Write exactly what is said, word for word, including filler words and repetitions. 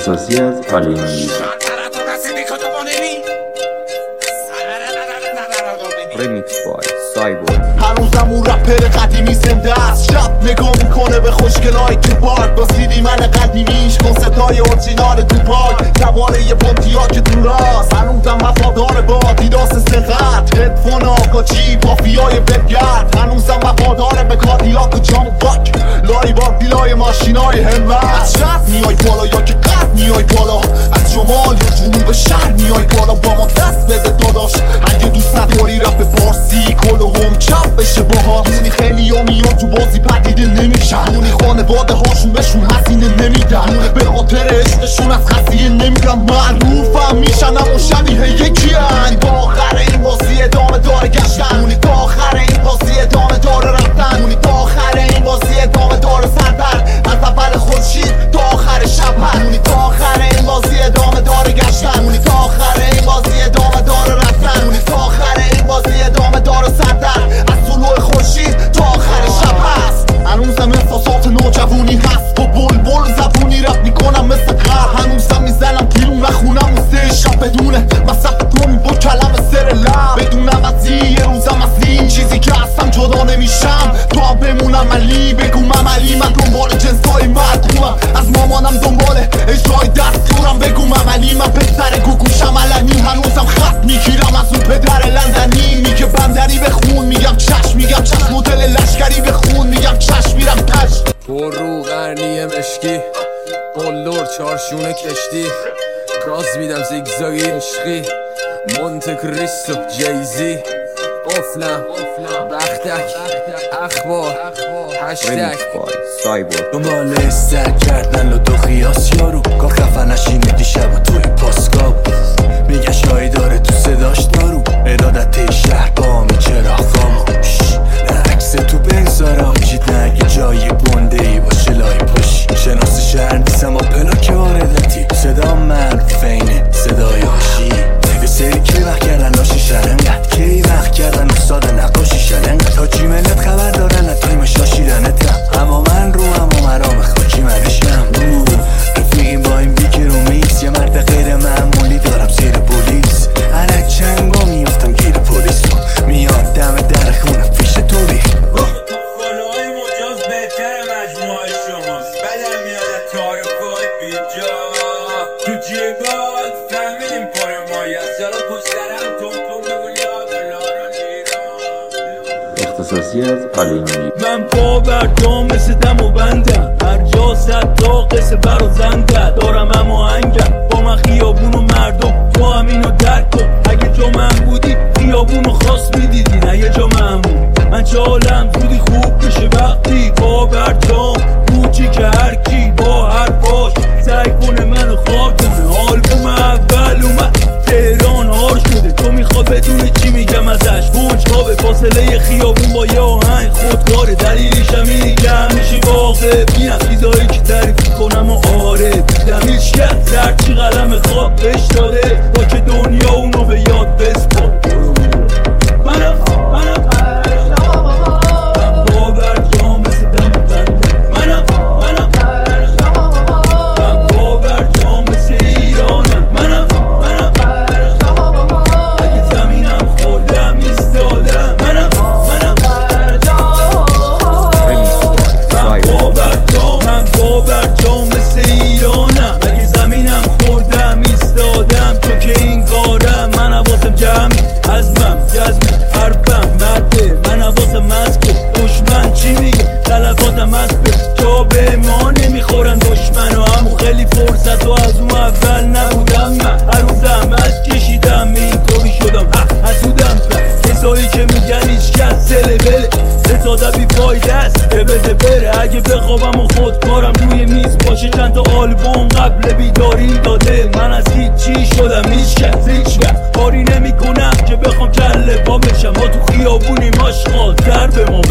اختصاصی از آلینی ریمیکس بای سایبورگ. هنوزم اون رپر قدیمی زنده است، شب نگاه میکنه به خوشگلای تو پارک با سیدی من قدیمیش کنسرتای اورجینال تو پارک سواره یه پونتیا که تو راست. هنوزم وفادار با آدیداس سقط هدفون آقاچی مافیای بگرد. هنوزم وفادار به کادیلاک و جام باک لای بار دیلای ماشینای همت. از شب میای بالا یا که قد میای بالا، از شمال یا جنوب شهر میای بالا با ما دست بده داداش. اگه دوست نداری رپ فارسی کل و هم چپ بشه باها مونی خیلی ها میان تو بازی پدیده نمیشن. مونی خانواده هاشون بهشون حسینه نمیدن، به خاطر عشقشون از خسیه نمیدن. معروفم میشن اما شبیه یکی هن. تا آخر این بازی ادامه داره گشتن، مونی تا آخر این بازی ادامه داره رفتن، مونی تا آخر این بازی ادامه داره سردر از اول خورشید تا آخر شب هر. مونی تا آخر این بازی ادامه داره گشتن، مونی تا آخر این بازی ادامه داره رفتن، مونی تا آخر این بازی ادامه داره سردر از طلوع خورشید تا آخر شب هست. هنوزم احساسات نوجوانی هست، با بلبل زبونی رپ میکنم مثل غرب. هنوزم میزنم بیرون نخونم موسیقی شب بدونه مصرف کنی با کلم سر لب. بدونم از یه روزم از این چیزی که هستم جدا نمیشم، تو هم بمونم علی بگوم عملی. من دنبال جنسای مردمم، از مامانم دنبال اجرای دستورم بگوم عملی. من پسر گوگوشم علنی، هنوزم خط میگیرم از اون پدر لندنی. میگه بندری بخون میگم چشم، میگم چشم مدل لشکری بخون میگم چشم میرم تش. پر رو غرنی مشکی قلور چارشونه کشتی گاز میدم زیگزاگی عشقی مونت کریستو جیزی قفلم بختک اخبار هشتک ریمیکس بای سایبورگ. دنبال استر کردن لدو خیاس یارو گاه خفنشی میدی شب توی پاسکاب. میگه شایی داره تو صداش دارو ارادت شهر با می چرا خاموش. نه عکس تو بگذارم جید نگه جایی بنده ای باشه لای پاشی. شناس شهر نیستم با پلاک واردتی صدا من فینه صدای هاشی. یه سری کی وقت کردن لاشی شرنگت کی وقت کردن استاد نقاشی شرنگت تا چی ملت خبر دارن تایم شاشیدنت رم. اما من رو اما مرام خاکی منشم رفیقیم با این بیک رو میکس. یه مرد غیر معمولی دارم زیر پولیس علک چنگا میافتم گیر پولیس رو میاد دم در خونه پیش تو بی فالوهای مجاز بهتر مجموعه شماست. بدم میاد تعارفای بیجا تو جیبات فهمیدیم پر مایی از سرا پشترم تون تون بگو یاد لاران ایران. اختصاصی از آلینی. من پا بر جا مثل دم و بندم، هر جا صد تا قصه بر و زنده دارم اما هنگم با من خیابون و مردم. تو هم اینو درک کن، اگه جا من بودی خیابون رو خواست میدیدی نه یه جا مهمون. من چه حالم زودی خوب بشه وقتی پا بر جام کوچی که هر کی با هر باش سعی کنه منو خواب کنه. آلبوم اول اومد تهران هار شده، تو میخواد بدونی چی میگم ازش. کنجکاوه فاصله خیابون با یه آهنگ خودکاره، دلیلشم اینی که همیشه واقع بینم چیزایی که تعریف کنم و آره دیدم هیچ کس هرچی قلم خواب بهش داده تا که دنیا اونو به یاد بسپار. منم منم اگه بخوابم و خودکارم روی میز باشه چند تا آلبوم قبل بیداری داده. من از هیچی شدم هیچ کس هیچ وقت کاری نمی کنم که بخوام کله پا بشم. ما تو خیابونیم آشغال در به ما